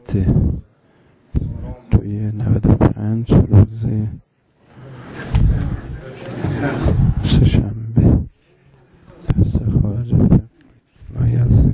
هفته توی 95 روز سه‌شنبه دست خارج لایزه.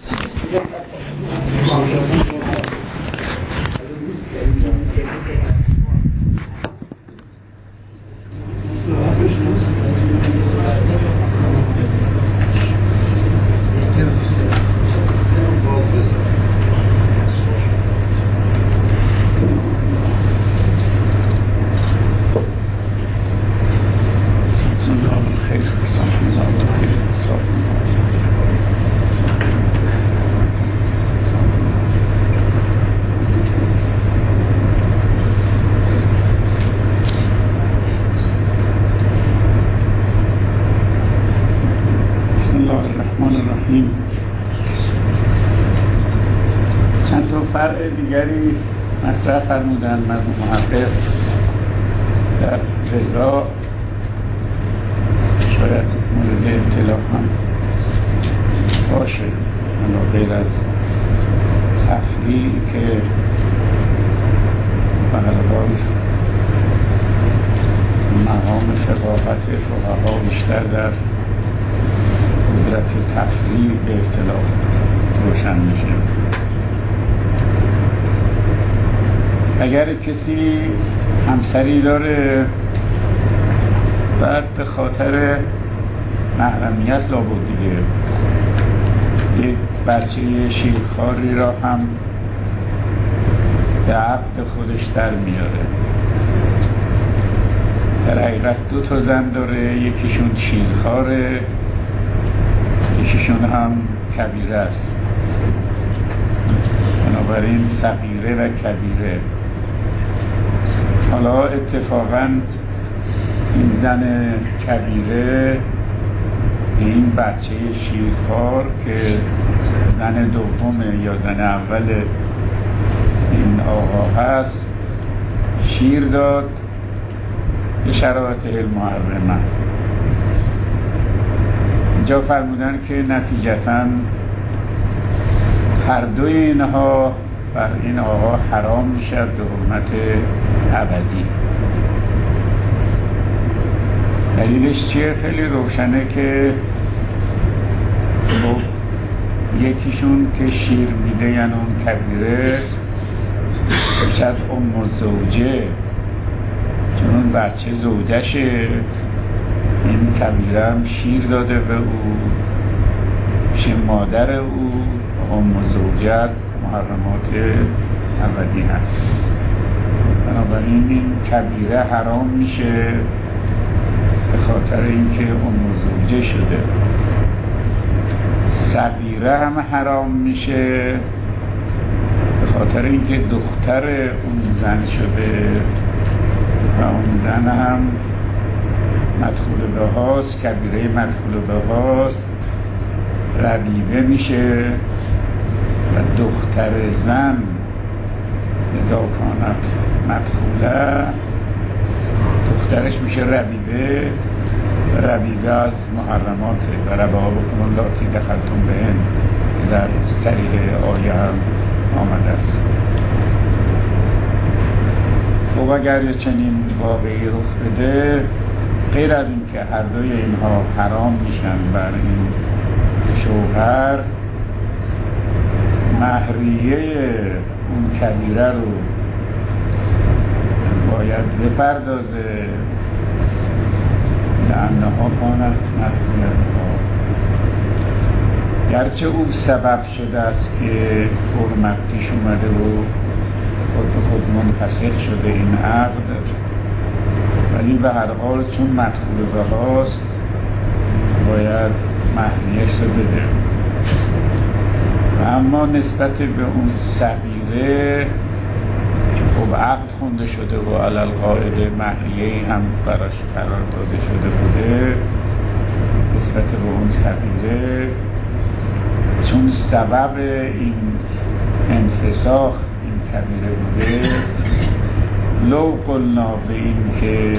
چند تا فرع دیگری مطرح فرمودن مرحوم محقق در رضا، شاید مورد اطلاع هم باشه، غیر از تفریعی که به هر حال مقام فقاهت فقها بیشتر در قدرت تفریع به اصطلاح روشن میشه. اگر کسی همسری داره بعد به خاطر محرمیت لابد دیگه یک بچه شیرخواری را هم به عقد خودش در میاره. در حقیقت 2 تا زن داره، یکیشون شیرخواره، یکیشون هم کبیره است. بنابراین صغیره و کبیره. حالا اتفاقاً این زن کبیره به این بچه شیرخوار که زن دومه یا زن اول این آقا هست شیر داد به شرایط المحرمه. اینجا فرمودن که نتیجتاً هر دوی اینها بر این آقا حرام میشه به حرمت ابدی. دلیلش چیه؟ خیلی روشنه که یکیشون که شیر میده یعنی اون کبیره شاید ام زوجه، چون اون بچه زوجشه، این کبیره هم شیر داده به او، میشه مادر او. ام زوجت محرمات ابدی هست. بنابراین این کبیره حرام میشه به خاطر اینکه ام زوجه شده. صغیره هم حرام میشه به خاطر اینکه دختر اون زن شده و اون زن هم مدخول به هاست، کبیره مدخول به هاست، ربیبه میشه و دختر زن اذا کانت مدخوله دخترش میشه ربیبه و ربیبه از محرماته و ربابکم اللاتی دخلتم بهن در صریح آیه هم آمده است. خب اگر چنین واقعی رخ بده، غیر از این که هر دوی اینها حرام میشن بر این شوهر، مهریه اون کبیره رو باید بپردازه، لعنها کانت مدخولها. گرچه او سبب شده است که حرمت پیش اومده و خود به خود منفسخ شده این عقد، ولی به هر حال چون مدخول به هاست باید مهریه‌اش رو بده. اما نسبت به اون صغیره که خب عقد خونده شده و علالقاعده مهریه‌ای هم براش قرار داده شده بوده، نسبت به اون صغیره چون سبب این انفساخ این کبیره بوده، لو قلنا به این که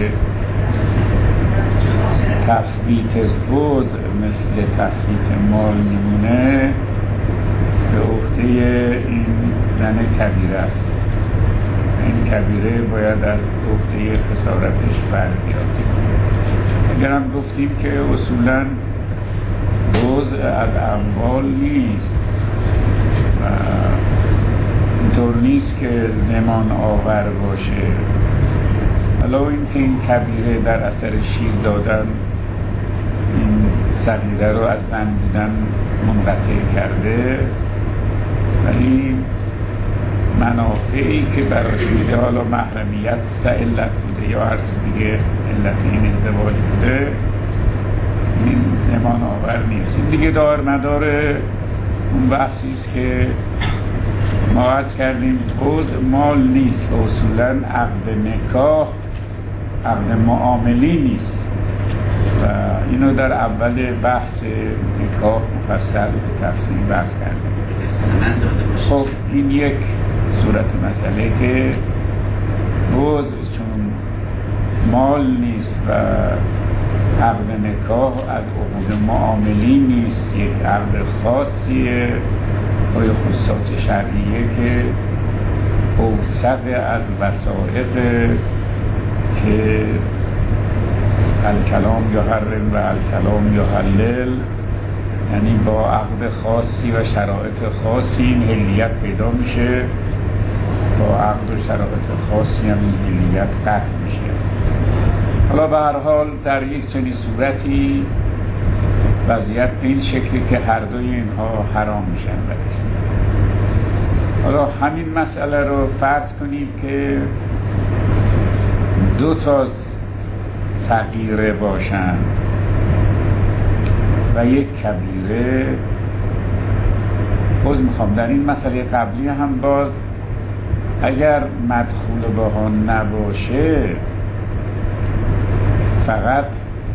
تثبیت وضع مثل تثبیت مال میمونه، به عهده این زن کبیره است. این کبیره باید از عهده خسارتش بر بیاد. اگر هم گفتیم که اصولاً جزء از اموال نیست و اینطور نیست که زمان آور باشه. حالا این که این کبیره در اثر شیر دادن این صغیره رو از زن بودن منقطع کرده، ولی منافعی که براش میده، حالا محرمیت علت بوده یا هر چیز دیگه علت این ازدواج بوده، این زمان آور نیست. این دیگه دار مدار اون بحثیست که ما عرض کردیم جزء مال نیست و اصولاً عقد نکاح عقد معاملی نیست و اینو در اول بحث نکاح مفصل تفصیل بحث کردیم. خب این یک صورت مسئله که جزء چون مال نیست و عقد نکاح از عقود معاملی نیست، یک عقد خاصیه با خصوصات شرعیه که اوثق از وثائق که الکلام یحرم و الکلام یحلل، یعنی با عقد خاصی و شرایط خاصی این حلیت پیدا میشه، با عقد و شرایط خاصی هم این حلیت قطع میشه. حالا به هر حال در یک چنین صورتی وضعیت به این شکلی که هر دوی اینها حرام میشن برش. حالا همین مسئله رو فرض کنید که دو تا صغیره باشن و یک کبیره. باز میخوام در این مسئله قبلی هم باز اگر مدخول بها نباشه فقط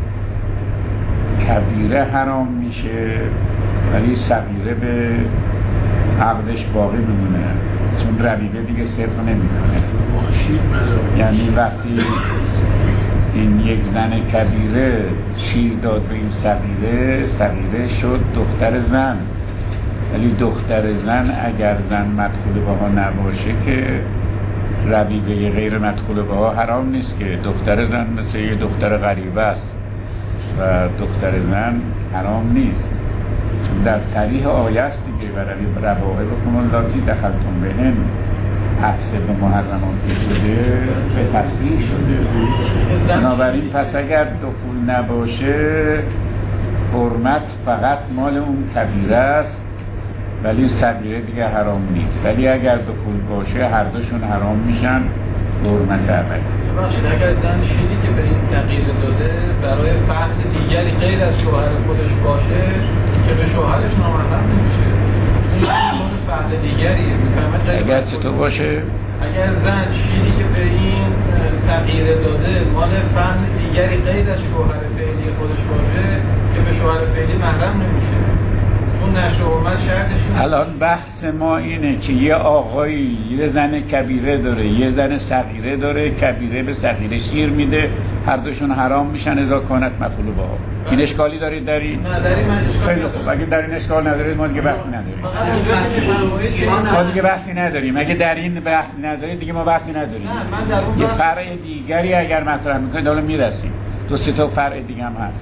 کبیره حرام میشه ولی صغیره به عقدش باقی میمونه، چون ربیبه دیگه صرف نمیکنه. یعنی وقتی این یک زن کبیره شیر داد به این صغیره، صغیره شد دختر زن، ولی دختر زن اگر زن مدخول بها نباشه که ربیبه غیر مدخول بها حرام نیست، که دختر زن مثل یه دختر غریبه است و دختر زن حرام نیست. در صریح آیه است دیگه، برای ربائبکم اللاتی دخلتم بهن عطف به محرمات شده، به تصریح شده. بنابراین پس اگر دخول نباشه حرمت فقط مال اون کبیره است ولی صغیره دیگه حرام نیست، ولی اگر دخول باشه هر دوشون حرام میشن حرمت اولی. ببخشید اگر زن شیری که به این صغیره داده برای فعل دیگری غیر از شوهر خودش باشه که به شوهرش نامحرم نمیشه، این مال فعل دیگریه. میفهمید؟ اگر چطور باشه؟ اگر زن شیری که به این صغیره داده مال فعل دیگری غیر از شوهر فعلی خودش باشه که به شوهر فعلی محرم نمیشه، چون نشر و حرمت شرطش اینه. الان بحث ما اینه که یه آقایی یه زن کبیره داره، یه زن صغیره داره، کبیره به صغیره شیر میده، هر دوشون حرام میشن اذا کانت مفعول بها. این اشکالی دارید داری؟ نه داری، من اشکالی خیلی خوب. اگه در این اشکال ندارید ما دیگه بحثی نداریم. ما دیگه بحثی نداریم. اگه در این بحثی ندارید دیگه ما بحثی نداریم. نه من در اون یه فرع دیگری اگر مطرح میکنید حالا میرسیم. دو سه تا فرع دیگه هم هست.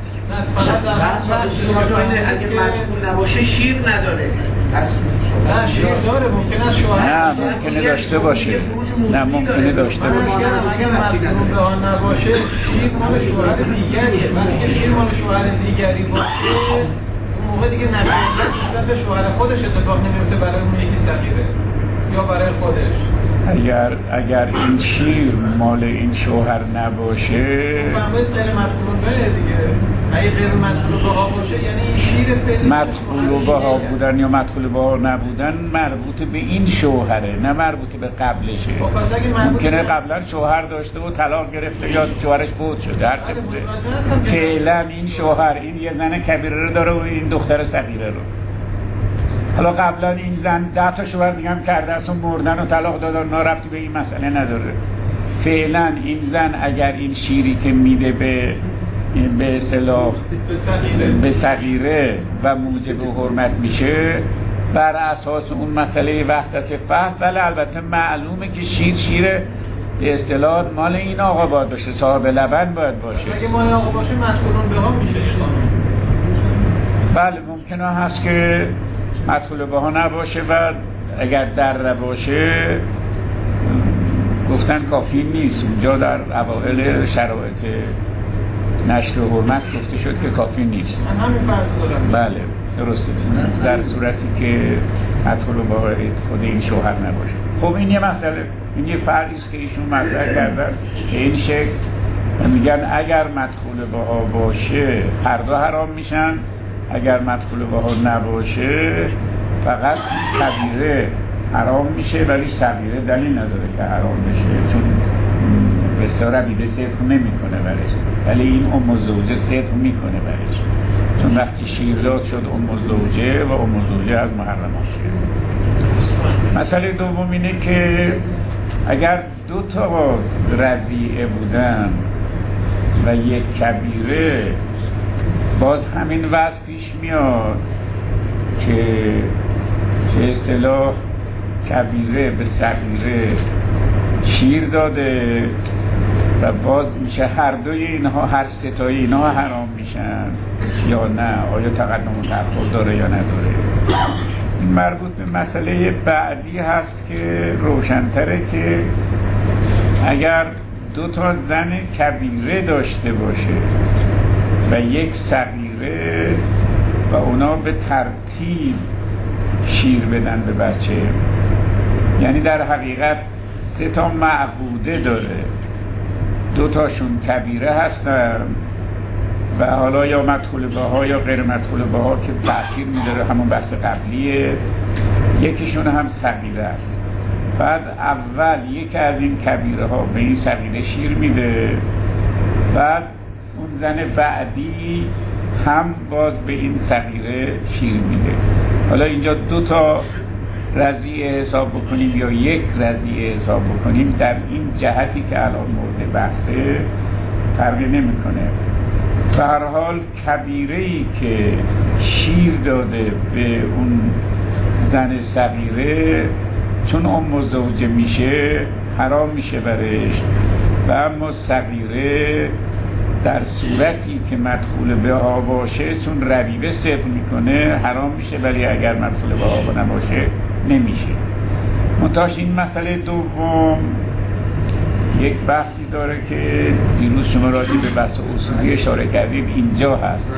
اگه مدخول نباشه شیر نداره. نه شیر داره، ممکنه از شوهر نه ممکنه داشته باشه، نه ممکنه داشته باشه. اگر مدخول به آن نباشه شیر مال شوهر دیگریه. وقتی که شیر مال شوهر دیگری باشه اون موقع دیگه نشریت نسبت به شوهر خودش اتفاق نمیفته برای اون یکی صغیره یا برای خودش. اگر این شیر مال این شوهر نباشه فهمید غیر مدخول به دیگه. اگه غیر مدخول بها باشه یعنی این شیر فعلی مدخول بها بودن یا مدخول بها نبودن مربوط به این شوهره، نه مربوط به قبلشه. خب پس اگه ممکنه قبلا شوهر داشته و طلاق گرفته یا شوهرش فوت شده، هر چه بوده. فعلا این شوهر این یه زن کبیره رو داره و این دختر صغیره رو. حالا قبلا این زن 10 تا شوهر دیگه هم کرده است و مردن و طلاق دادن، ربطی به این مسئله نداره. فعلا این زن اگر این شیری که میده به اصطلاح به صغیره و موجب حرمت میشه بر اساس اون مسئله وحدت فهم، ولی البته معلومه که شیر به اصطلاح مال این آقا باید باشه، صاحب لبن باید باشه. اگه مال آقا باشه مدخولون به ها میشه این خانم. بله ممکنه هست که مدخول به ها نباشه و اگر در نباشه گفتن کافی نیست. اونجا در اوائل شرایط نشر و حرمت گفته شد که کافی نیست. من همین فرض دارم. بله درسته، در صورتی که مدخول به ها خود این شوهر نباشه. خب این یه مسئله، این یه فرضی است که ایشون مطرح کردن به این شکل میگن اگر مدخول به ها باشه هر دو حرام میشن، اگر مدخول به ها نباشه فقط کبیره حرام میشه ولی صغیره دلیل نداره که حرام بشه، چون بسیار ربیبه صدق نمیکنه برش، ولی این ام زوجه صدق میکنه برش، چون وقتی شیر داد شد ام زوجه و ام زوجه از محرمات شد. مسئله دوم اینه که اگر دو تا رضیعه بودن و یک کبیره، باز همین وضع پیش میاد که به اصطلاح کبیره به صغیره شیر داده و باز میشه هر دوی اینها، هر ستایی اینها حرام میشن یا نه، آیا تقدم و تأخر داره یا نداره. این مربوط به مسئله بعدی هست که روشن‌تره که اگر دو تا زن کبیره داشته باشه و یک صغیره و اونا به ترتیب شیر بدن به بچه، یعنی در حقیقت سه تا معهوده داره، دو تاشون کبیره هستن و حالا یا مدخول بها یا غیر مدخول بها که تأثیر میداره همون بحث قبلیه، یکیشون هم صغیره است. بعد اول یکی از این کبیره ها به این صغیره شیر میده، بعد اون زن بعدی هم باز به این صغیره شیر میده. حالا اینجا دو تا رضیعه حساب بکنیم یا یک رضیعه حساب بکنیم، در این جهتی که الان مورد بحثه فرقی نمیکنه. به هر حال کبیره‌ای که شیر داده به اون زن صغیره چون ام زوجه میشه حرام میشه برش، و اما صغیره در صورتی که مدخول به ها باشه چون ربیبه صدق میکنه حرام میشه، ولی اگر مدخول به ها نباشه نمیشه. منتهاش این مسئله دوم یک بحثی داره که دیروز شما راجع به بحث اصولی اشاره کردید، اینجا هست.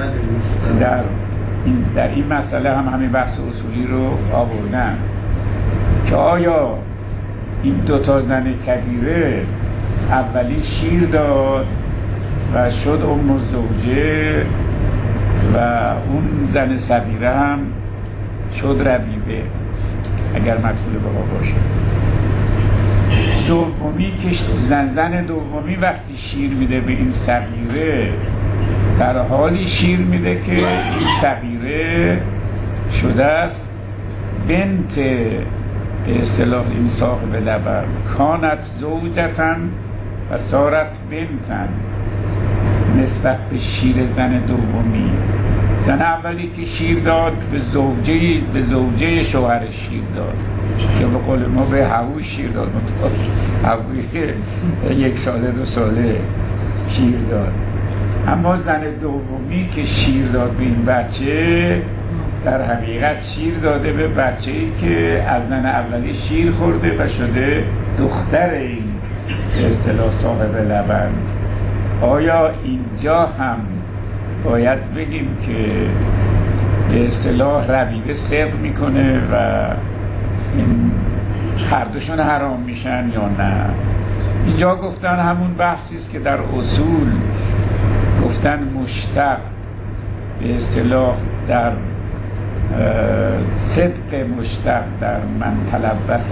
در این مسئله هم همین بحث اصولی رو آوردن که آیا این دو تا زن کبیره اولی شیر داد و شد ام زوجه و اون زن صغیره هم شد ربیبه اگر مدخول به ها باشه. دومی که زن دومی وقتی شیر میده به این صغیره در حالی شیر میده که این صغیره شده است بنت به اصطلاح این صاحب لبن، کانت زوجتن و صارت بنتن، نسبت به شیر زن دومی. زن اولی که شیر داد به زوجه شوهر شیر داد، یا به قول ما به هووی شیر داد، هووی یک ساله دو ساله شیر داد. اما زن دومی که شیر داد به این بچه در حقیقت شیر داده به بچه‌ای که از زن اولی شیر خورده و شده دختر این به اصطلاح صاحب لبن. آیا اینجا هم باید بگیم که به اصطلاح ربیبه صدق میکنه و این هر دوشون حرام میشن یا نه؟ اینجا گفتن همون بحثی است که در اصول گفتن مشتق به اصطلاح در صدق مشتق در من تلبس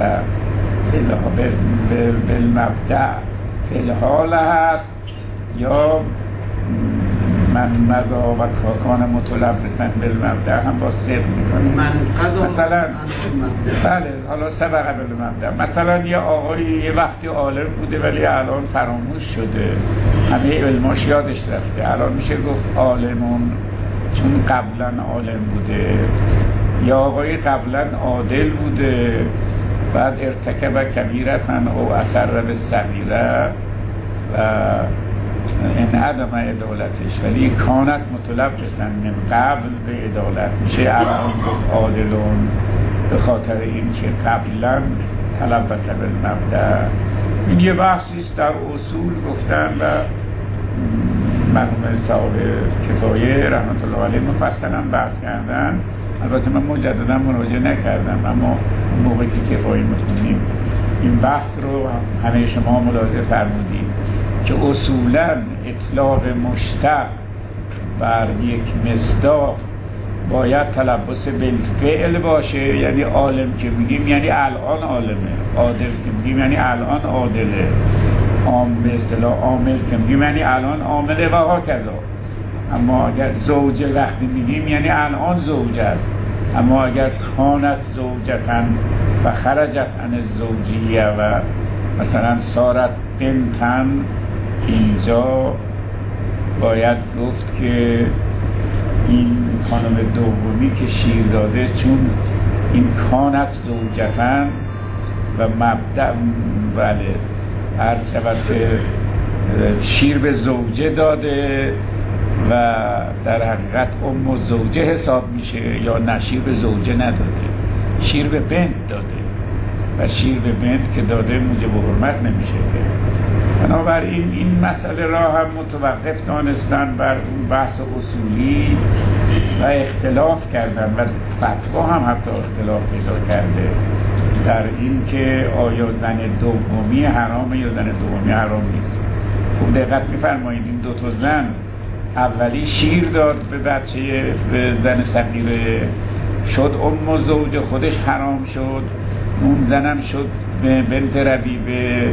بالمبدع فی الحال هست، یا من مزا و کان متلبسن بالمبدع هم با صدق میکنه. مثلا بله حالا سبق بالمبدع، مثلا یه آقایی یه وقتی عالم بوده ولی الان فراموش شده، همه علماش یادش رفته، الان میشه گفت عالمون چون قبلا عالم بوده یا آقای قبلا عادل بوده بعد ارتکب کبیرتن او اثر به صغیره و انعدم عدالتش، ولی کانت متلبسن من قبل به عدالت میشه الان گفت عادلون به خاطر این که قبلا تلبس بالمبدأ. این یه بحثیست در اصول گفتن و مرحوم صاحب کفایه رحمت الله علیه مفصلا بحث کردن. البته من مجددا مراجعه نکردم، اما موقعی که کفایه می‌خونیم این بحث رو همه شما ملاحظه فرمودید که اصولا اطلاق مشتق بر یک مصداق باید تلبس بالفعل باشه، یعنی عالم که میگیم یعنی الان عالمه، عادل که میگیم یعنی الان عادله، به اصطلاح عامل که میگیم یعنی الان عامله و هاکذا. اما اگر زوجه وقتی میگیم یعنی الان زوجه است، اما اگر کانت زوجتن و خرجت عن الزوجیه و مثلا صارت بنتن، اینجا باید گفت که این خانم دومی که شیر داده چون این کانت زوجتن و مبدأ بله عرض شود که شیر به زوجه داده و در حقیقت ام و زوجه حساب میشه، یا نه شیر به زوجه نداده، شیر به بنت داده و شیر به بنت که داده موجب حرمت نمیشه که. بنابراین این مسئله را هم متوقف دانستن بر بحث اصولی و اختلاف کردن و فتوا هم حتی اختلاف پیدا کرده در این که آیا زن دومی حرامه یا زن دومی حرام نیست. خوب دقت می‌فرمایید این دو تا زن، اولی شیر داد به بچه به زن صغیره، شد ام و زوج، خودش حرام شد، اون زنم شد بنت ربیبه،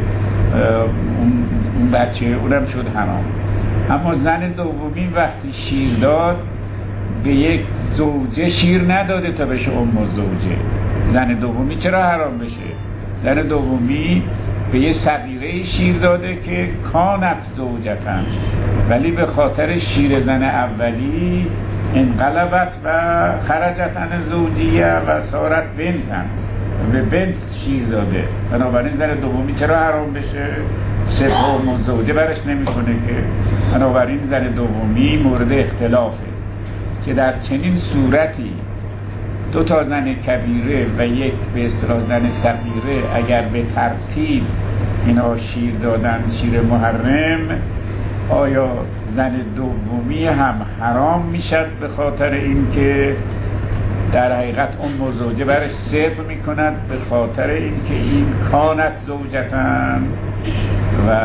اون بچه اونم شد حرام. اما زن دومی وقتی شیر داد به یک زوجه شیر نداده تا بشه ام و زوجه. زن دومی چرا حرام بشه؟ زن دومی به یه صغیره شیر داده که کانت زوجتن، ولی به خاطر شیر زن اولی انقلبت و خرجت عن زوجیه و صارت بنتن، به بنت شیر داده. بنابراین زن دومی چرا حرام بشه؟ سوم و زوجه برش نمیکنه که. بنابراین زن دومی مورد اختلافه که در چنین صورتی دو تا زن کبیره و یک به اصطلاح زن صغیره اگر به ترتیب اینا شیر دادن شیر محرم، آیا زن دومی هم حرام میشد به خاطر اینکه در حقیقت ام و زوجه برش صرف میکند به خاطر اینکه این کانت زوجتن و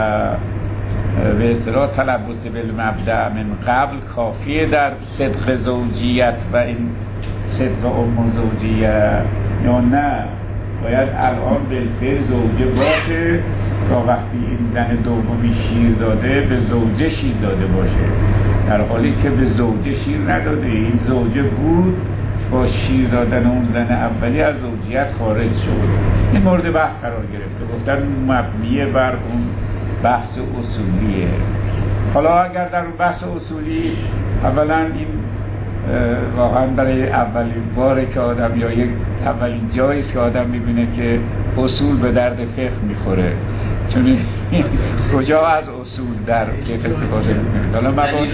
به اصطلاح تلبس بالمبدأ من قبل کافیه در صدق زوجیت و این صدق ام و زوجیه، یا نه باید الان بالفعل زوجه باشه تا وقتی این زن دومی شیر داده به زوجه شیر داده باشه، در حالی که به زوجه شیر نداده، این زوجه بود با شیر دادن اون زن اولی از زوجیت خارج شد. این مورد بحث قرار گرفته، گفتن مبنیه بر اون بحث اصولیه. حالا اگر در اون بحث اصولی اولا این واقعا برای اولین باره که آدم یا یک اولین جاییست که آدم میبینه که اصول به درد فقه میخوره، چون کجا از اصول در فقه استفاده میکنه. حالا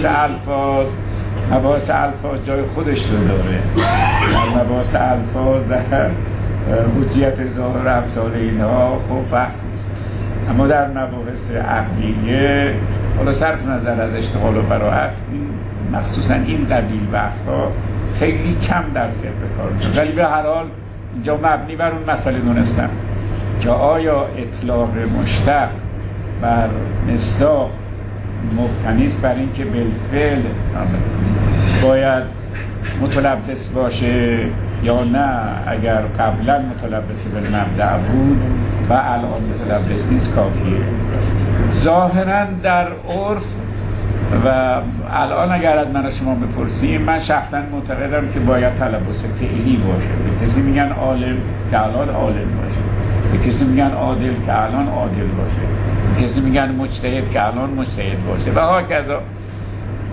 مباحث الفاظ جای خودش رو داره، مباحث الفاظ در حجیت ظاهر امثال اینها خب بحثیست، اما در مباحث عقلیه حالا صرف نظر از اشتغال و براعت مخصوصا این قبیل بحث ها خیلی کم در فقه کار می‌کنه. ولی به هر حال اینجا مبنی بر اون مسئله دونستم که آیا اطلاق مشتق بر مصداق مبتنیست بر اینکه بالفعل باید متلبس باشه یا نه اگر قبلا متلبس بالمبدأ بود و الان متلبس نیست کافیه. ظاهرا در عرف و الان اگر از من شما بپرسیم، من شخصا معتقدم که باید تلبس فعلی باشه. به کسی میگن عالم که الان عالم باشه، به کسی میگن عادل که الان عادل باشه، به کسی میگن مجتهد که الان مجتهد باشه و هاکذا.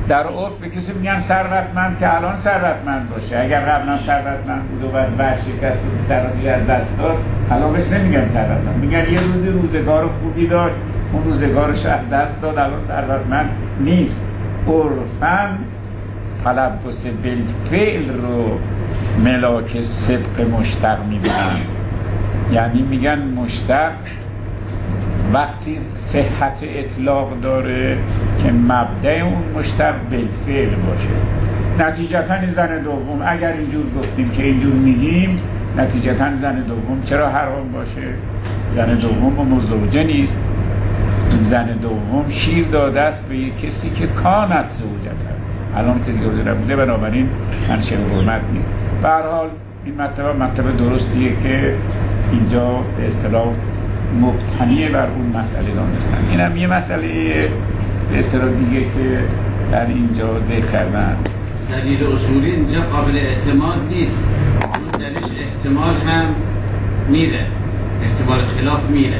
در عرف به کسی میگن ثروتمند که الان ثروتمند باشه. اگر قبلا ثروتمند بود و بعد ورشکست و ثروتی از دست داد، الان بهش نمیگن ثروتمند، میگن یه روزی روزگار خوبی داشت، اون روزگارش از دست داد، الان ثروتمند نیست. عرفاً تلبس بالفعل رو ملاک صدق مشتق میبینن. یعنی میگن مشتق وقتی صحت اطلاق داره که مبدأ اون مشتق بالفعل باشه. نتیجتاً زن دوم اگر اینجور گفتیم که اینجور میگیم، نتیجتاً زن دوم چرا حرام باشه؟ زن دوم مزوجه نیست. زن دوم شیر داده است به یک کسی که کانت زوجت هست، الان که زوجه نبوده، بنابراین منشأ حرمت نیست. به هر حال این مطلب درستیه که اینجا به اصطلاح مبتنی بر اون مسئله دانستن. این هم یه مسئله به اصطلاح دیگه که در اینجا ذکر کردن. دلیل اصولی اینجا قابل اعتماد نیست، اون دلیلش احتمال هم میره، احتمال خلاف میره.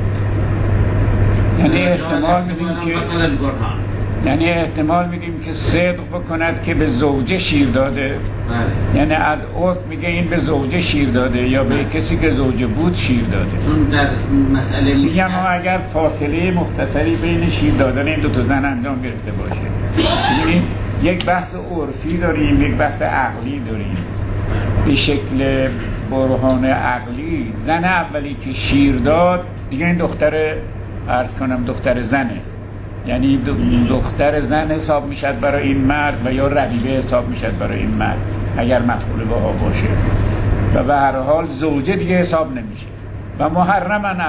یعنی احتمال میدیم که صدق بکند که به زوجه شیر داده. بله. یعنی از عرف میگه این به زوجه شیر داده یا به کسی که زوجه بود شیر داده. چون در مسئله میگم اگر فاصله مختصری بین شیر دادن این دو تا زن انجام گرفته باشه، یعنی یک بحث عرفی داریم، یک بحث عقلی داریم. به شکل برهان عقلی زن اولی که شیر داد دیگه این دختر زنه، یعنی دختر زن حساب میشد برای این مرد و یا ربیبه حساب میشد برای این مرد اگر مدخول بها باشه، و به هر حال زوجه دیگه حساب نمیشه و محرمن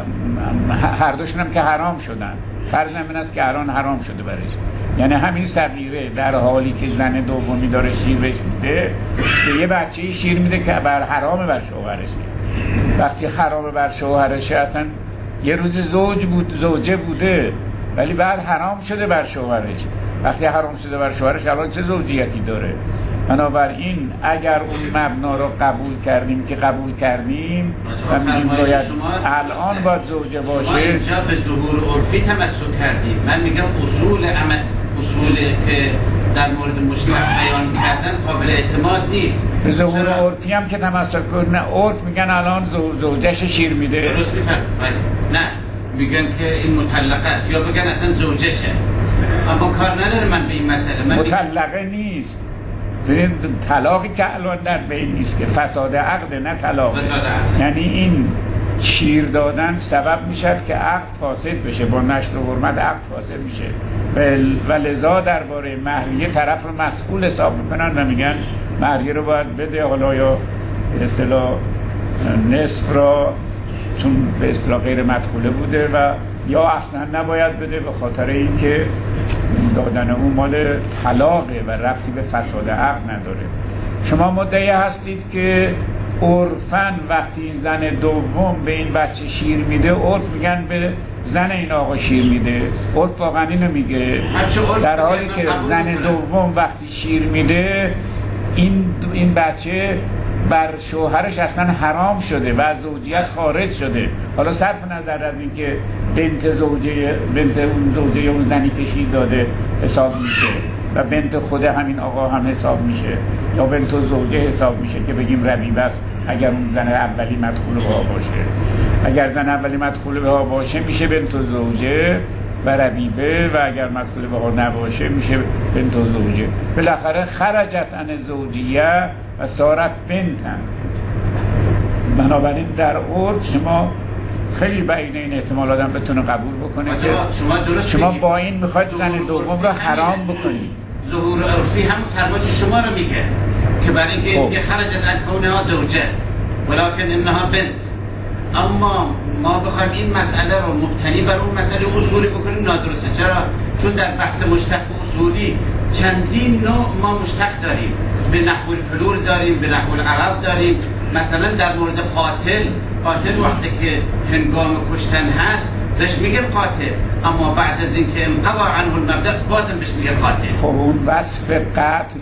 هر دوشون هم که حرام شدن. فرض این است که الان حرام شده برایش، یعنی همین صغیره در حالی که زن دومی داره شیر بهش میده به یه بچه‌ای شیر میده که بر حرامه بر شوهرش. وقتی حرامه بر شوهرش اصلا یه روز زوجه بوده ولی بعد حرام شده بر شوهرش. وقتی حرام شده بر شوهرش الان چه زوجیتی داره؟ بنابراین اگر اون مبنا رو قبول کردیم و میگیم باید الان باید زوجه باشه، شما اینجا به ظهور عرفی تمسک کردیم. من میگم اصولی که در مورد مشتق بیان کردن قابل اعتماد نیست. به ظهور عرفی هم که تمسک کردن، عرف میگن الان زوجهش شیر میده. درست میفهم. نه میگن که این مطلقه است یا بگن اصلا زوجشه. اما کار نداره من به این مسئله. مطلقه نیست، ببین طلاقی که الان در بین نیست که فساد عقد، نه طلاق. یعنی این شیر دادن سبب میشد که عقد فاسد بشه، با نشر و حرمت عقد فاسد میشه و لذا درباره مهریه طرف رو مسئول حساب میکنن و میگن مهریه رو باید بده، حالا یا به اصطلاح نصف را چون به اصطلاح غیر مدخوله بوده و یا اصلا نباید بده به خاطر اینکه دادن اون مال طلاقه و ربطی به فساد عقد نداره. شما مدعی هستید که عرفاً وقتی زن دوم به این بچه شیر میده، عرف میگن به زن این آقا شیر میده. عرف واقعا اینو میگه، در حالی که زن دوم وقتی شیر میده این بچه بر شوهرش اصلا حرام شده و از زوجیت خارج شده. حالا صرف نظر از این که بنت اون زوجه اون زنی که شیر داده حساب میشه و بنت خود همین آقا هم حساب میشه یا بنت زوجه حساب میشه که بگیم ربیبه است اگر اون زن اولی مدخول بها باشه. اگر زن اولی مدخول بها باشه میشه بنت زوجه و ربیبه، و اگر مدخول بها نباشه میشه بنت زوجه. بالاخره خرجت عن زوجیه و صارت بنتن. بنابراین در عرف شما خیلی بعید این احتمال آدم بتونه قبول بکنه که شما با این میخواید زن دوم رو حرام بکنید. ظهور عرفی هم فرمایش شما رو میگه که برای اینکه میگه خرجت عن کونها زوجه ولکن انها بنت. اما ما بخوایم این مسئله رو مبتنی بر اون مسئله اصولی بکنیم نادرسته. چرا؟ چون در بحث مشتق اصولی چندین نوع ما مشتق داریم، به نحو الحلول داریم، به نحو العرض داریم. مثلا در مورد قاتل وقتی که هنگام کشتن هست بهش میگه قاتل، اما بعد از اینکه انقضا عنه المبدأ بازم بهش میگه قاتل. خب اون وصف قتل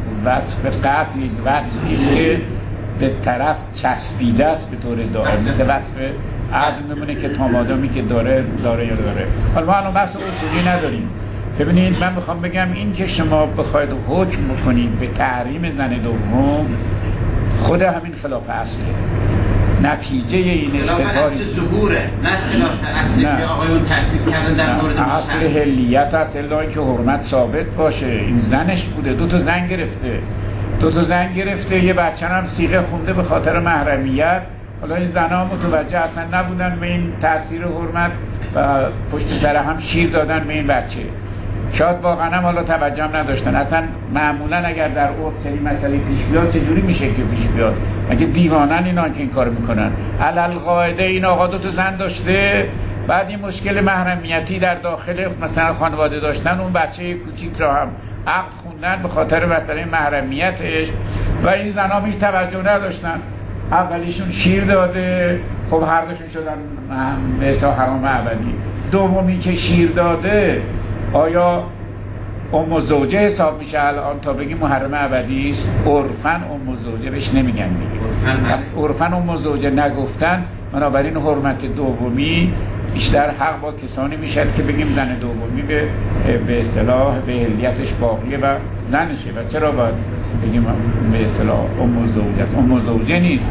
وصفی که به طرف چسبیده است به طور دائم، مثل وصف عدل میمونه که تامادامی که داره. حالا ما الان بحث اصولی نداریم، ببینید من میخوام بگم این که شما بخواید حکم بکنید به تحریم زن دوم خود همین خلاف اصله. نتیجه این استفاده خلاف اصل ظهوره، نه خلاف اصلی که آقایون تأسیس کردن در مورد اصل هلیت است، الا اینکه حرمت ثابت باشه. این زنش بوده، 2 تا زن گرفته، یه بچه هم صیغه خونده به خاطر محرمیت. حالا این زنها متوجه اصلا نبودن به این تأثیر حرمت و پشت سر هم شیر دادن به این بچه. شاید واقعا هم حالا توجه هم نداشتن. اصلا معمولا اگر در عرف چنین مسئله پیش بیاد چجوری میشه که پیش بیاد؟ مگه دیوانن اینا که این کارو میکنن؟ علالقاعده این آقا 2 تا زن داشته، بعد این مشکل محرمیتی در داخل مثلا خانواده داشتن، اون بچه کوچیک را هم عقد خوندن به خاطر مسئله محرمیتش و این زنها هیچ توجه نداشتن. اولیشون شیر داده، خب هر دوشون شدن به حساب حرام ابدی. دومی که شیر داده آیا ام زوجه حساب میشه الان تا بگیم محرم ابدی است؟ عرفاً ام زوجه بهش نمیگن دیگه. عرفاً ام زوجه نگفتن، بنابراین حرمت دومی بیشتر حق با کسانی میشد که بگیم زن دومی به اصطلاح به هلیتش باقیه و زنشه. و چرا باید بگیم به اصطلاح ام زوجه؟ ام زوجه نیست.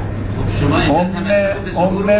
ام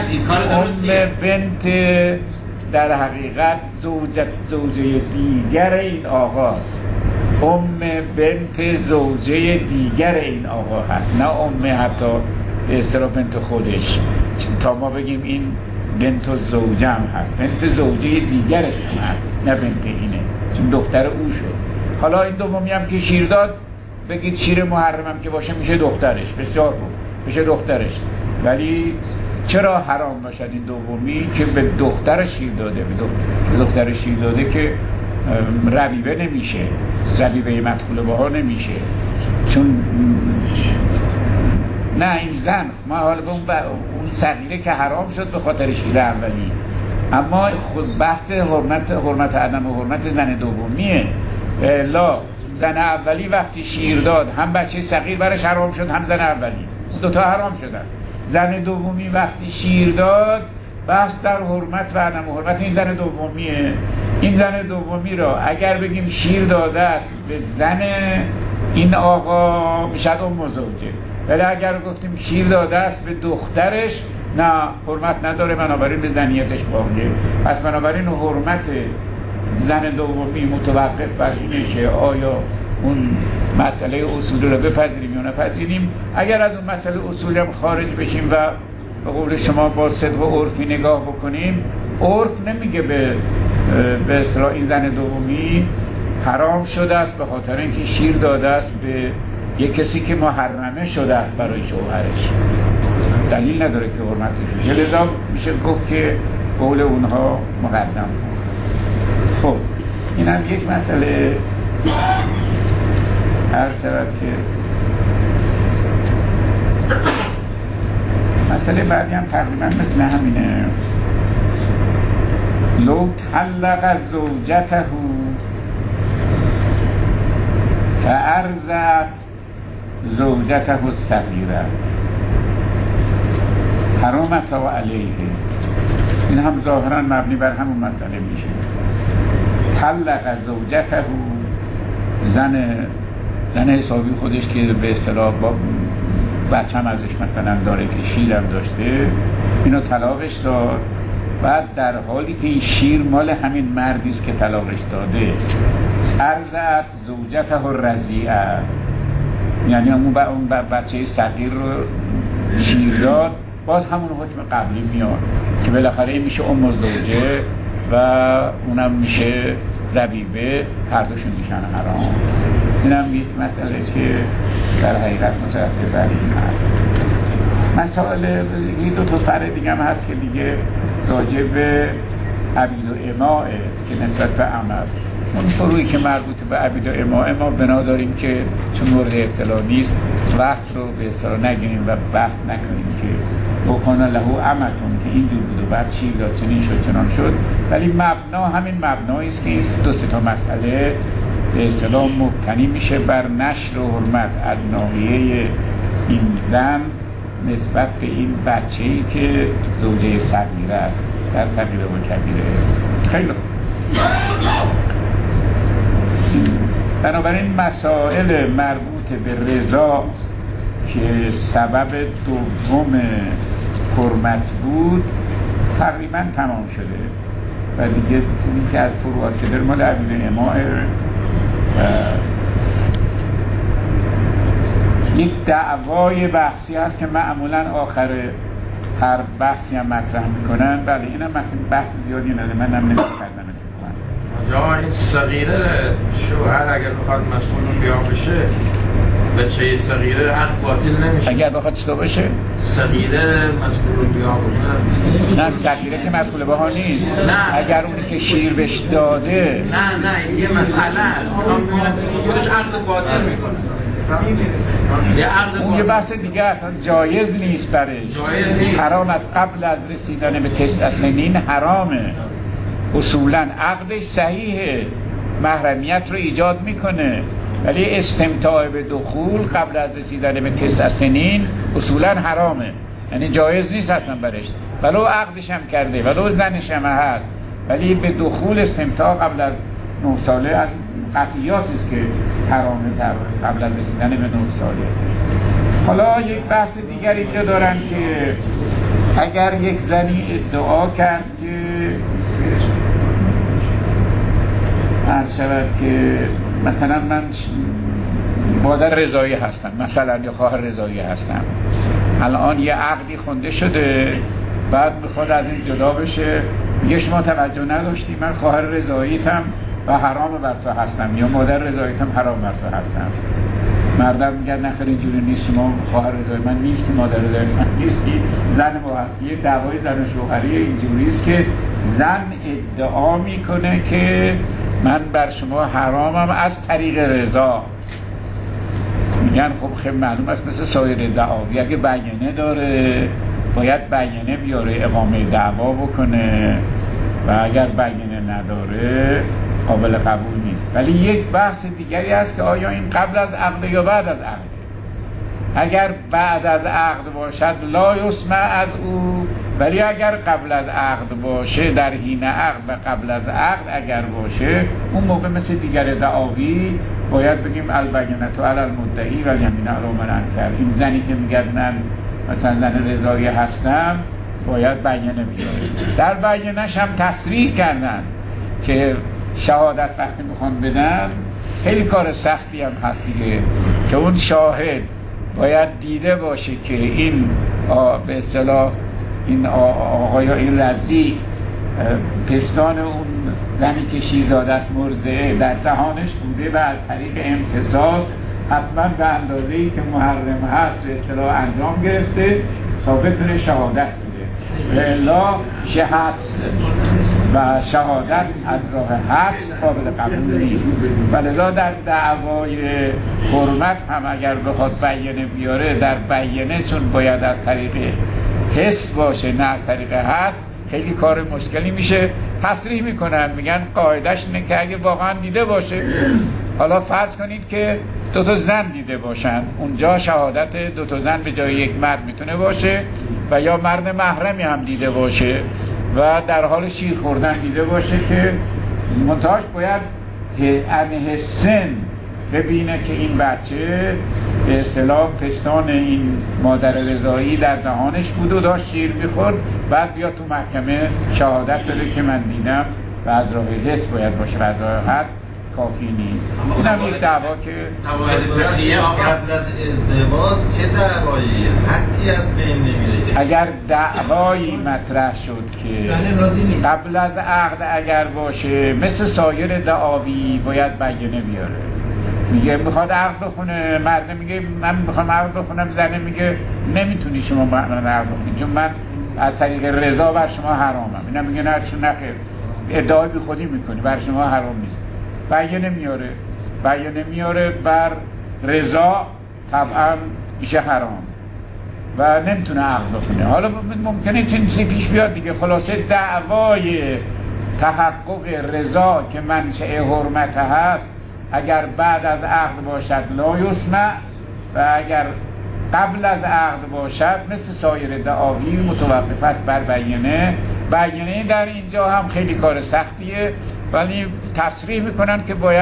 بنت در حقیقت زوجه دیگر این آقاست. بنت زوجه دیگر این آقا هست، نه حتی به اصطلاح بنت خودش، تا ما بگیم این بنت زوجه هم هست، بنت زوجه دیگرش هم هست، نه بنت اینه، چون دختر او شد. حالا این دومی هم که شیر داد بگید شیر محرمم که باشه میشه دخترش، بسیار خوب میشه دخترش. ولی چرا حرام باشد این دومی که به دختر شیر داده؟ به دختر شیر داده که ربیبه نمیشه، ربیبه مدخول بها نمیشه، چون نه این زن ما حالا به اون صغیره که حرام شد به خاطر شیر اولی، اما خود بحث حرمت عدم و حرمت زن دومیه. لا زن اولی وقتی شیر داد هم بچه صغیر برش حرام شد، هم زن اولی، دو تا حرام شدن. زن دومی وقتی شیر داد بحث در حرمت و عدم حرمت این زن دومیه. این زن دومی را اگر بگیم شیر داده است به زن این آقا میشد ام زوجه، ولی اگر گفتیم شیر داده است به دخترش نه، حرمت نداره، بنابراین به زنیتش باقیه. پس بنابراین حرمت زن دومی متوقف بر اینه که آیا اون مسئله اصولی رو بپذیریم یا نپذیریم. اگر از اون مسئله اصولی هم خارج بشیم و به قول شما با صدق و عرفی نگاه بکنیم، عرف نمیگه به اصطلاح این زن دومی حرام شده است به خاطر اینکه شیر داده است به یک کسی که محرمه شده است برای شوهرش، دلیل نداره که حرمتش بشه. لذا میشه گفت که قول اونها مقدم. خب این هم یک مسئله هر شود که مسئله بعدی هم تقریبا مثل همینه. لو طلق زوجته فارزت زوجته الصغیره حرمت علیه. این هم ظاهرا مبنی بر همون مسئله میشه. طلق زوجته، زن حسابی خودش که به اصطلاح با بچه هم ازش مثلا داره که شیرم داشته، اینو طلاقش داد. بعد در حالی که این شیر مال همین مردیست که طلاقش داده، ارزت زوجته الرضیعه، یعنی اون بچه صغیر رو شیر داد، باز همون حکم قبلی میاد که بالاخره این میشه ام زوجه و اونم میشه ربیبه، هر دوشون میشن حرام. اینم یک مسئله که در حقیقت متوقف بر این هست. مسائل این دو تا فرع دیگه هم هست که دیگه راجع به عبید و اماعه که نسبت به عمل. اون فروعی که مربوط به عبید و اماعه ما بنا داریم که چون مورد ابتلا نیست وقت رو به اصطلاح نگیریم و بحث نکنیم که بکنه لهو عمتون که اینجور بود و بعد شیر داد چنین شد چنان شد. ولی مبنا همین مبنایی است که این دو سه تا مسئله به اصطلاح مبتنی میشه بر نشر و حرمت از ناحیه این زن نسبت به این بچه‌ای که زوجه صغیره است، در صغیره و کبیره. خیلی خوب. بنابراین مسائل مربوط به رضا که سبب دوم حرمت بود تقریبا تمام شده و دیگه چیزی که از فروعات شده مال امیر اماء. یک دعوای بحثی هست که معمولا آخر هر بحثی هم مطرح میکنن. بله اینم مثلا بحث زیادی نداره، من هم نمی‌کردم جا این صغیره شوهر اگر بخواد مسئول بیان بشه بچه صغیره حق باطل نمیشه. اگر بخواد چطور بشه؟ صغیره مسئول بیان بشه. نه صغیره که مسئول بها نیست. نه اگر اونی که شیر بهش داده نه یه مسئله است خودش عقد باطل میکنه. اون یه بحث دیگه اصلا جایز نیست برای حرام از قبل از رسیدن به 9 سنین حرامه. اصولا عقدش صحیحه، محرمیت رو ایجاد میکنه، ولی استمتاع به دخول قبل از رسیدن به 9 سنین اصولا حرامه، یعنی جایز نیست اصلا برش، ولو عقدش هم کرده ولو زنش هم هست، ولی به دخول استمتاع قبل از 9 ساله از قطعیاتی است که حرامه قبل از رسیدن به 9 ساله. حالا یک بحث دیگر اینجا دارن که اگر یک زنی ادعا کرد که عرض شود که مثلا من مادر رضایی هستم مثلا یا خواهر رضایی هستم، الان یه عقدی خونده شده، بعد میخواد از این جدا بشه، میگه شما توجه نداشتی من خواهر رضاییتم و حرام بر تو هستم یا مادر رضاییتم حرام بر تو هستم. مردم میگن نخیر اینجوری نیست، شما خواهر رضایی من نیستی، مادر رضایی من نیستی، زن ما هستی. دعوای زن و شوهری اینجوری است که زن ادعا میکنه که من بر شما حرامم از طریق رضا. میگن خب خیلی معلوم است مثل سایر دعاوی اگه بیانیه داره باید بیانیه بیاره اقامه دعوا بکنه و اگر بیانیه نداره قابل قبول نیست. ولی یک بحث دیگری است که آیا این قبل از عقد یا بعد از عقد. اگر بعد از عقد باشد لا یسمع از او، ولی اگر قبل از عقد باشه در حین عقد و قبل از عقد اگر باشه اون موقع مثل دیگر دعاوی باید بگیم البینة علی المدعی و الیمین علی من انکر. این زنی که میگه من مثلا زن رضایی هستم باید بیانیه بیاره. در بیانیه‌اش هم تصریح کردن که شهادت وقتی میخوان بدن خیلی کار سختی هم هست دیگه، که اون شاهد باید دیده باشه که این به اصطلاح این آقای این رضی پستان اون زنی که شیر داده است مرضعه در دهانش بوده و از طریق امتصاص حتما به اندازه‌ای که محرم هست به اصطلاح انجام گرفته تا بتونه شهادت بده. الا شهادت و شهادت از راه حدس قابل قبول نیست. ولذا در دعوای حرمت هم اگر بخواد بیانیه بیاره در بیانیه چون باید از طریق حس باشه نه از طریق حس خیلی کار مشکلی میشه. تصریح میکنن میگن قاعدش اینه که اگه واقعا دیده باشه، حالا فرض کنید که 2 زن دیده باشن، اونجا شهادت 2 زن به جای یک مرد میتونه باشه و یا مرد محرمی هم دیده باشه و در حال شیر خوردن دیده باشه که منتهاش باید انه سن ببینه که این بچه به اصطلاح پستان این مادر رضایی در دهانش بود و داشت شیر میخورد، بعد بیا تو محکمه شهادت بده که من دیدم و از راه حس باید باشه و از راه حس کافی نیست. این هم یک دعوا که قبل از ازدواج چه دعوایی حقی از بین نمیره. اگر دعوایی مطرح شد که قبل از عقد اگر باشه مثل سایر دعاوی باید بیانیه بیاره. میگه میخواد عقد بخونه، مرد میگه من میخوام عقد بخونم، زنه میگه نمیتونی شما من عقد بخونی چون من از طریق رضا بر شما حرامم. اینا میگه نه چون نخیر ادعای بی خودی میکنی بر شما حرام نیست. بیانیه میاره بر رضا طبعا میشه حرام و نمیتونه عقد بکنه. حالا ممکنه چیزی پیش بیاد دیگه. خلاصه دعوای تحقق رضا که منشأ حرمت هست اگر بعد از عقد باشد لا یسمع و اگر قبل از عقد باشد مثل سایر دعاوی متوقف است بر بیانیه. بیانیه در اینجا هم خیلی کار سختیه ولی تصریح میکنن که باید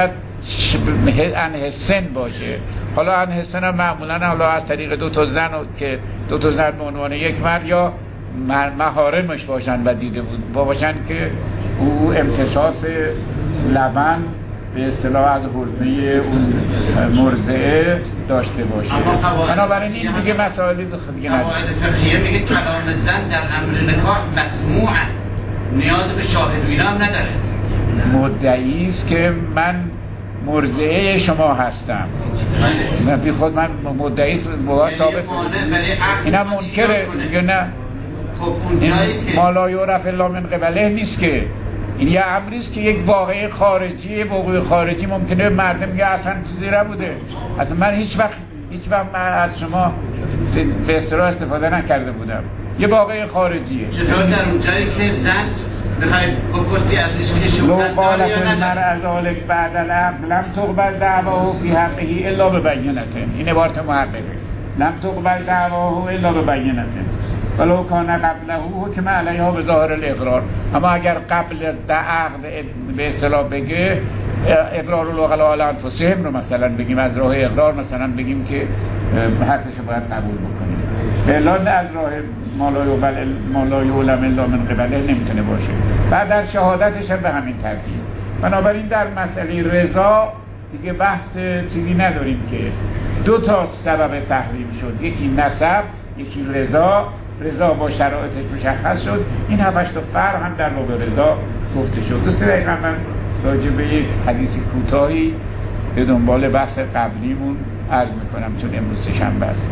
انحسن باشه. حالا انحسن هم معمولا حالا از طریق دو تا زن که دو تا زن به عنوان یک مرد یا محارمش باشن و دیده بود باشن که او امتصاص لبن به اصطلاح از حلمه اون مرضعه داشته باشه. بنابراین این دیگه مسائلی دیگه نداره. قواعد فقهیه میگه کلام زن در امر نکاح مسموعه، نیاز به شاهد و اینا هم نداره. مدعی است که من مرضعه شما هستم، من بی خود من مدعی است باید ثابت اینم منکره میگه نه. خب اون جایی که ما لا یعرف الا من قبله نیست که این یه امری است که یک واقعه خارجی، وقوع خارجی ممکنه مردم میگه اصلا چیزی نبوده، اصلا من هیچ وقت من از شما به اصطلاح استفاده نکرده بودم، یه واقعه خارجیه. چطور در اون جایی که زن بخوای بپرسی ازش که شما لو قالت المرأة ذلك بعد العقد لم تقبل دعواه فی حقه الا ببینة، این عبارت محققه، لم تقبل دعواه الا ببینة ولو کان قبله حکم علیها به ظاهر الاقرار. اما اگر قبل عقد به اصطلاح بگه اقرار الوغلا علی انفسهم رو مثلا بگیم، از راه اقرار مثلا بگیم که حقش باید قبول بکنیم، اعلان از راه ما لا یعلم الا من قبله نمیتونه باشه. بعد در شهادتش هم به همین ترتیب. بنابراین در مسئله رضا دیگه بحث چیزی نداریم که دو تا سبب تحریم شد، یکی نسب یکی رضا با شرایطش مشخص شد. این 7-8 تا فرق هم در باب رضا گفته شد. دوست دقیقا من راجع به یک حدیث کوتاهی به دنبال بحث قبلیمون عرض میکنم چون امروز شنبه است.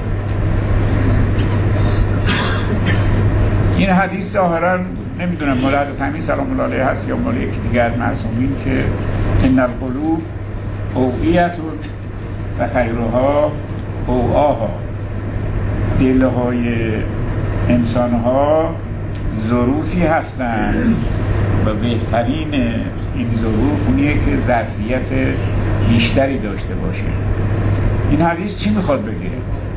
این حدیث ظاهرا نمیدونم مولد تمی سلام الله علیه هست یا مال یکی دیگر معصومین که ان القلوب اوعیتون و خیرها اوعاها، دلهای انسانها ظروفی هستند و بهترین این ظروف اونیه که ظرفیت بیشتری داشته باشه. این حدیث چی میخواد بگه؟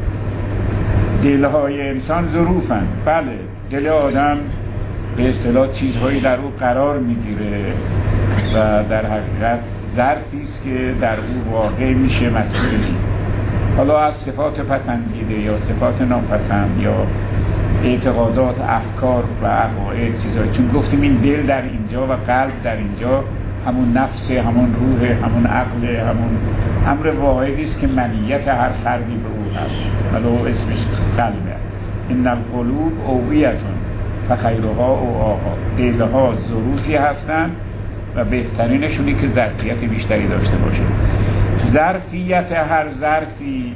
دلهای انسان ظروفن. بله، دل آدم به اصطلاح چیزهایی در او قرار میگیره و در حقیقت ظرفی است که در او واقع میشه مسئولی، حالا از صفات پسندیده یا صفات ناپسند یا اعتقادات، افکار و عقاید چیزایی. چون گفتیم این دل در اینجا و قلب در اینجا همون نفس، همون روح، همون عقل، همون امر واحدی است که منیت هر فردی به او هست، ولو اسمش قلبه. ان القلوب اوعیتون فخیرها اوعاها، دلها ظروفی هستند و بهترینشونی که ظرفیت بیشتری داشته باشه. ظرفیت هر ظرفی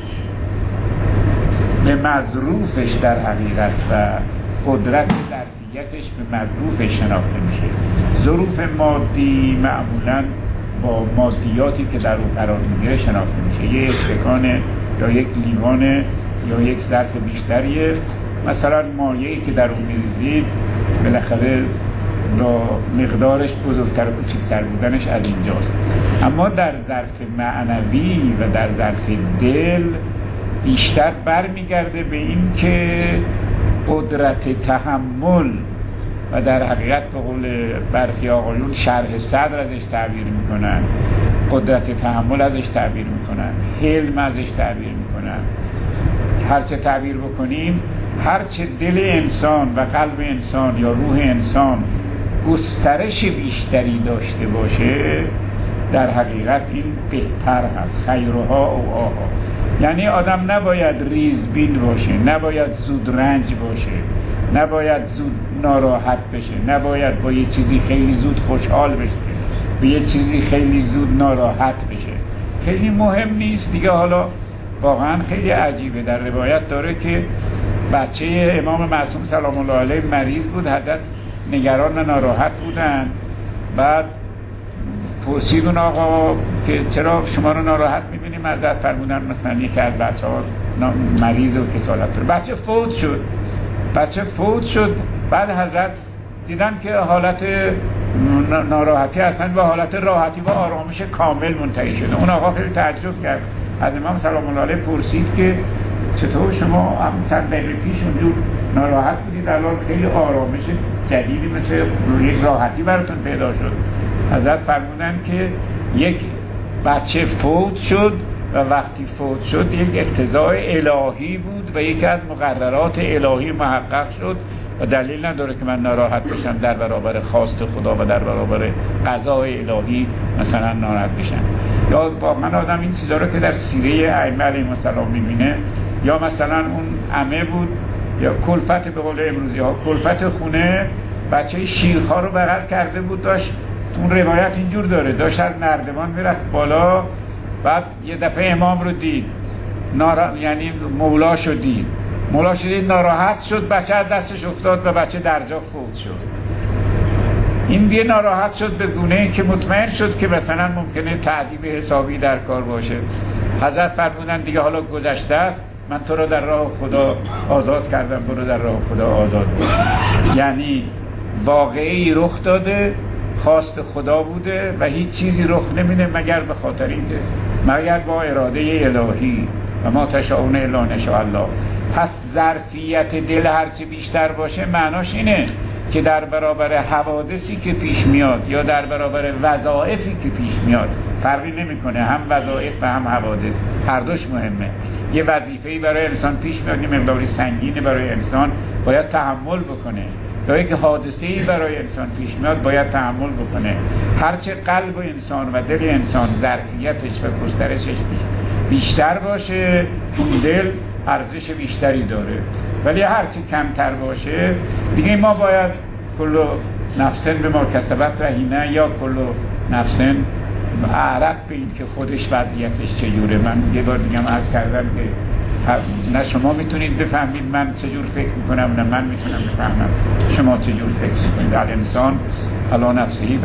به مظروفش در حقیقت و قدرت ظرفیتش به مظروفش شناخته میشه. ظروف مادی معمولا با مادیاتی که در اون قرار میگیره شناخته میشه. یک استکانه یا یک لیوانه یا یک ظرف بیشتریه، مثلا مایعی که در اون میریزید بالاخره با مقدارش بزرگتر و کوچکتر بودنش از اینجاست. اما در ظرف معنوی و در ظرف دل بیشتر برمیگرده به این که قدرت تحمل و در حقیقت به قول برخی آقایون شرح صدر ازش تعبیر میکنن، قدرت تحمل ازش تعبیر میکنن، حلم ازش تعبیر میکنن. هرچه تعبیر بکنیم، هرچه دل انسان و قلب انسان یا روح انسان گسترش بیشتری داشته باشه در حقیقت این بهتر هست. خیرها و آها، یعنی آدم نباید ریزبین باشه، نباید زود رنج باشه، نباید زود ناراحت بشه، نباید با یه چیزی خیلی زود خوشحال بشه، به یه چیزی خیلی زود ناراحت بشه. خیلی مهم نیست دیگه. حالا واقعا خیلی عجیبه، در روایت داره که بچه امام معصوم سلام الله علیه مریض بود، حدت نگران و ناراحت بودن. بعد پرسید اون آقا که چرا شما رو ناراحت میبینیم؟ حضرت فرمودن مثلا یکی از بچه ها مریض و کسالت داره. بچه فوت شد. بعد حضرت دیدن که حالت ناراحتی هستن و حالت راحتی و آرامش کامل منتهی شده. اون آقا خیلی تعجب کرد. از امام سلام الله علیه پرسید که چطور شما هم چند دقیقه پیش اونجور ناراحت بودید، الان خیلی آرامش جدیدی مثل یک راحتی براتون پیدا شد؟ حضرت فرمودن که یک بچه فوت شد و وقتی فوت شد یک اقتضای الهی بود و یکی از مقررات الهی محقق شد و دلیل نداره که من ناراحت بشم در برابر خواست خدا و در برابر قضای الهی مثلا ناراحت بشم. یا واقعا آدم این چیزا رو که در سیره ائمه علیهم السلام میبینه، یا مثلا اون عمه بود یا کلفت به قول امروزی ها کلفت خونه، بچه شیرخوار رو بغل کرده بود، داشت اون روایت اینجور داره داشت از نردبان میرفت بالا، بعد یه دفعه امام رو دید یعنی مولا شدید ناراحت شد، بچه از دستش افتاد و بچه درجا فوت شد. این دیگه ناراحت شد به گونه که مطمئن شد که مثلا ممکنه تعذیب حسابی در کار باشه. حضرت فرمودن دیگه حالا گذشته است، من تو رو در راه خدا آزاد کردم، برو در راه خدا آزاد باش. یعنی واقعی رخ داده، خواست خدا بوده و هیچ چیزی رخ نمیده مگر به خاطر اینکه مگر با اراده الهی و ما تشاءون الا ان یشاء الله. پس ظرفیت دل هرچی بیشتر باشه معناش اینه که در برابر حوادثی که پیش میاد یا در برابر وظایفی که پیش میاد فرقی نمیکنه، هم وظایف و هم حوادث هر دوش مهمه. یه وظیفه‌ای برای انسان پیش میاد یه مقداری سنگینه برای انسان، باید تحمل بکنه، یا یک حادثه‌ای برای انسان پیش میاد باید تحمل بکنه. هرچه قلب انسان و دل انسان ظرفیتش و گسترشش بیشتر باشه، اون دل ارزش بیشتری داره. ولی هرچی کمتر باشه دیگه ما باید کل نفسن به ما کسبت رهینه یا کل نفسن اعرف به این که خودش وضعیتش چجوره. من یه بار دیگه هم عرض کردم که نه شما میتونید بفهمید من چجور فکر میکنم، نه من میتونم بفهمم شما چجور فکر میکنید. در انسان علی نفسهی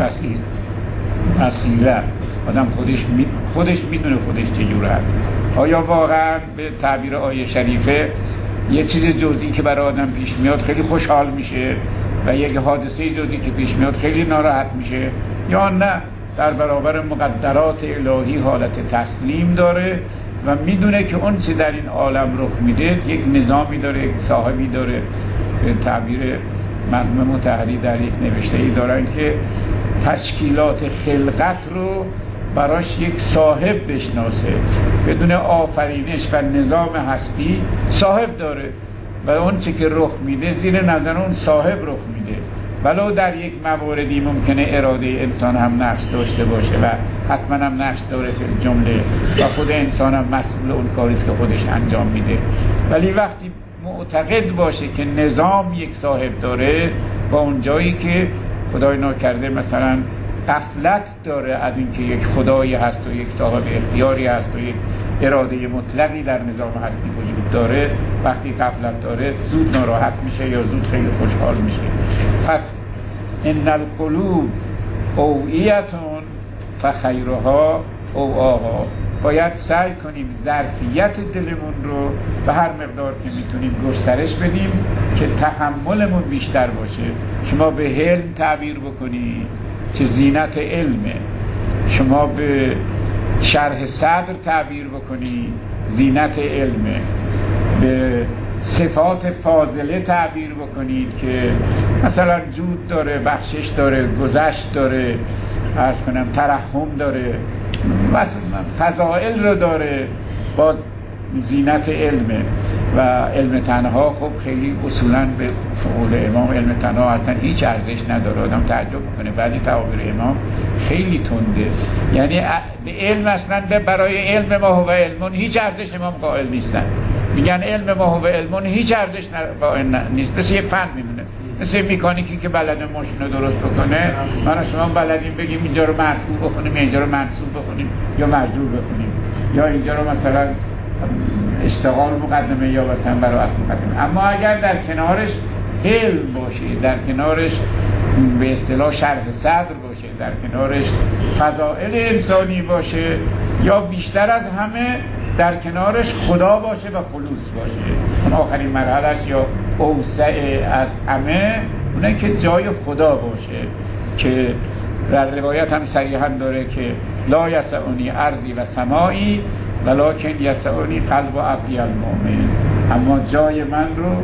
بصیره، آدم خودش میدونه خودش چجور هست. آیا واقعا به تعبیر آیه شریفه یه چیز جزئی که برای آدم پیش میاد خیلی خوشحال میشه و یک حادثه جزئی که پیش میاد خیلی ناراحت میشه، یا نه در برابر مقدرات الهی حالت تسلیم داره و میدونه که اون چه در این عالم رخ میده یک نظامی داره، یک صاحبی داره. به تعبیر مرحوم مطهری در یک نوشته‌ای دارن که تشکیلات خلقت رو براش یک صاحب بشناسه، بدون آفرینش و نظام هستی صاحب داره و اون چه که رخ میده زیر نظر اون صاحب رخ میده. ولو در یک مواردی ممکنه اراده انسان هم نقش داشته باشه و حتما هم نقش داره فی جمله و خود انسان هم مسئول اون کاریست که خودش انجام میده. ولی وقتی معتقد باشه که نظام یک صاحب داره، با اون جایی که خدای ناکرده مثلا غفلت داره از اینکه یک خدایی هست و یک صاحب اختیاری هست و یک اراده مطلقی در نظام هستی وجود داره، وقتی غفلت داره زود ناراحت میشه یا زود خیلی خوشحال میشه. پس ان القلوب اوعیتون فخیرها اوعاها، باید سعی کنیم ظرفیت دلمون رو به هر مقدار که میتونیم گسترش بدیم که تحملمون بیشتر باشه. شما به علم تعبیر بکنی که زینت علمه، شما به شرح صدر تعبیر بکنی زینت علمه، به صفات فاضله تعبیر بکنید که مثلا جود داره، بخشش داره، گذشت داره، عرض کنم ترحم داره، فضائل رو داره، با زینت علمه. و علم تنها خب خیلی اصولا به فعول امام علم تنها اصلا هیچ ارزش نداره. آدم تعجب میکنه بعضی تعابیر امام خیلی تنده، یعنی به علم اصلا برای علم ما هو علمون هیچ ارزش امام قائل نیستن. میگن علم ما هو علمون هیچ ارزش قائل نیست، مثل یه فن میمونه، مثل مکانیکی که بلده ماشین رو درست بکنه. من و شما بلدیم بگیم اینجا رو مرفوع بخونیم، اینجا رو منصوب بخونیم یا مجرور بخونیم، یا اینجا رو مثلا اشتغال مقدمه یا مثلا براءت مقدمه. اما اگر در کنارش علم باشه، در کنارش به اصطلاح شرح صدر باشه، در کنارش فضائل انسانی باشه، یا بیشتر از همه در کنارش خدا باشه و خلوص باشه، اون آخرین مرحلهش یا اوسع از همه اونه که جای خدا باشه، که در روایت هم صریحا داره که لا یسعنی ارضی و سماعی ولکن یسعنی قلب و عبدی المؤمن، اما جای من رو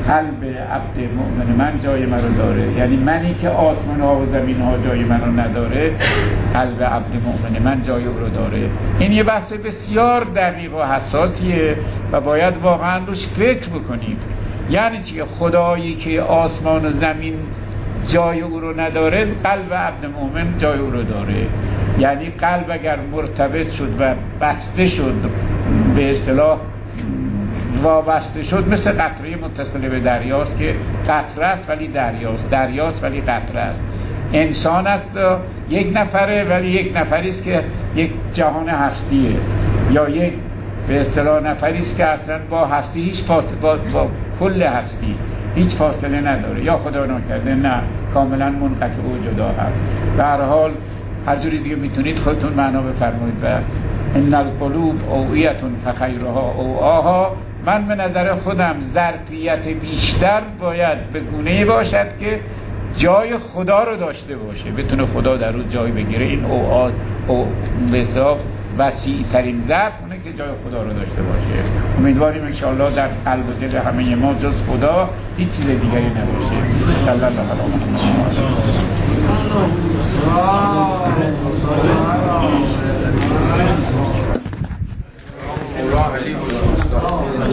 قلب عبد مؤمن من جای من رو داره، یعنی منی که آسمان ها و زمین ها جای من رو نداره، قلب عبد مؤمن من جای او رو داره. این یه بحث بسیار دقیق و حساسیه و باید واقعا روش فکر بکنیم. یعنی چی؟ خدایی که آسمان و زمین جای او رو نداره، قلب عبد مؤمن جای او رو داره. یعنی قلب اگر مرتبط شد و بسته شد، به اصطلاح وابسته شد، مثل قطره متصل به دریاست که قطره است ولی دریاست، دریاست ولی قطره است. انسان است یک نفره ولی یک نفری است که یک جهان هستیه، یا یک به اصطلاح نفری است که اصلا با هستی هیچ فاصله، با کل هستی هیچ فاصله نداره، یا خدا نکرده نه کاملا منقطع و جدا هست. به هر حال هر جوری دیگه میتونید خودتون معنا بفرمایید. و ان القلوب اوعیه فخیرها اوعاها، من به نظر خودم ظرفیت بیشتر باید به گونه‌ای باشد که جای خدا رو داشته باشه، بتونه خدا در اون جای بگیره. این اوعا او به حساب وسیع ترین ظرف اونه که جای خدا رو داشته باشه. امیدواریم ان شاء الله در قلب و دل همه ما جز خدا هیچ چیز دیگری نباشه. صلی الله علیه و آله.